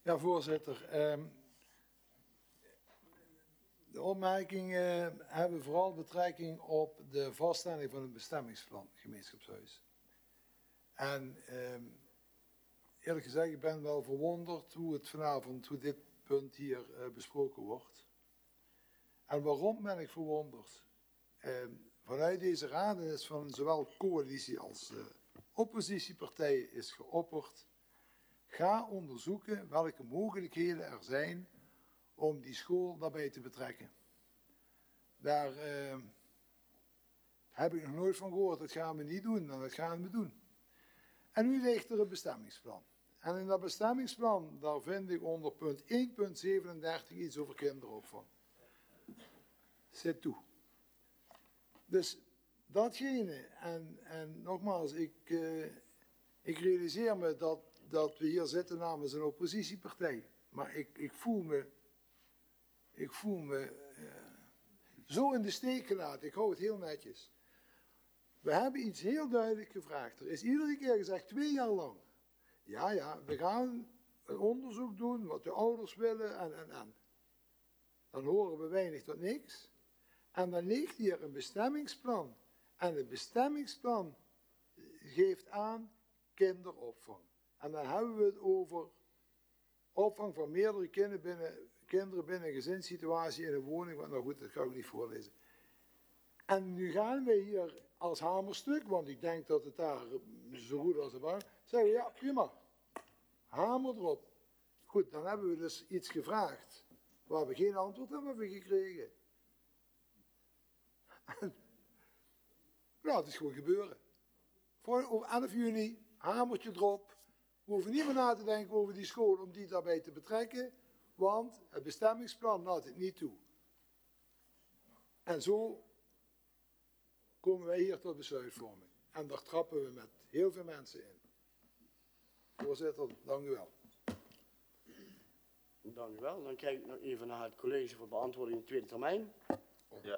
Ja, voorzitter. De opmerkingen hebben vooral betrekking op de vaststelling van het bestemmingsplan gemeenschapshuis. En eerlijk gezegd, ik ben wel verwonderd hoe dit punt hier besproken wordt. En waarom ben ik verwonderd? Vanuit deze raad is van zowel coalitie als oppositiepartijen is geopperd. Ga onderzoeken welke mogelijkheden er zijn om die school daarbij te betrekken. Daar heb ik nog nooit van gehoord. Dat gaan we niet doen en dat gaan we doen. En nu ligt er een bestemmingsplan. En in dat bestemmingsplan, daar vind ik onder punt 1.37 iets over kinderopvang. Zit toe. Dus datgene, en nogmaals, ik realiseer me dat we hier zitten namens een oppositiepartij. Maar ik voel me zo in de steek gelaten. Ik hou het heel netjes. We hebben iets heel duidelijk gevraagd. Er is iedere keer gezegd, 2 jaar lang. Ja, we gaan een onderzoek doen wat de ouders willen en. Dan horen we weinig tot niks. En dan ligt hier een bestemmingsplan. En het bestemmingsplan geeft aan kinderopvang. En dan hebben we het over opvang van meerdere kinderen binnen een gezinssituatie in een woning. Nou goed, dat ga ik niet voorlezen. En nu gaan we hier als hamerstuk, want ik denk dat het daar zo goed als het was, zeggen we ja, prima. Hamer erop. Goed, dan hebben we dus iets gevraagd waar we geen antwoord op hebben gekregen. En, nou, het is gewoon gebeuren. Over 11 juni, hamertje erop. We hoeven niet meer na te denken over die school om die daarbij te betrekken, want het bestemmingsplan laat het niet toe. En zo komen wij hier tot besluitvorming. En daar trappen we met heel veel mensen in. Voorzitter, dank u wel. Dank u wel. Dan kijk ik nog even naar het college voor beantwoording in de tweede termijn.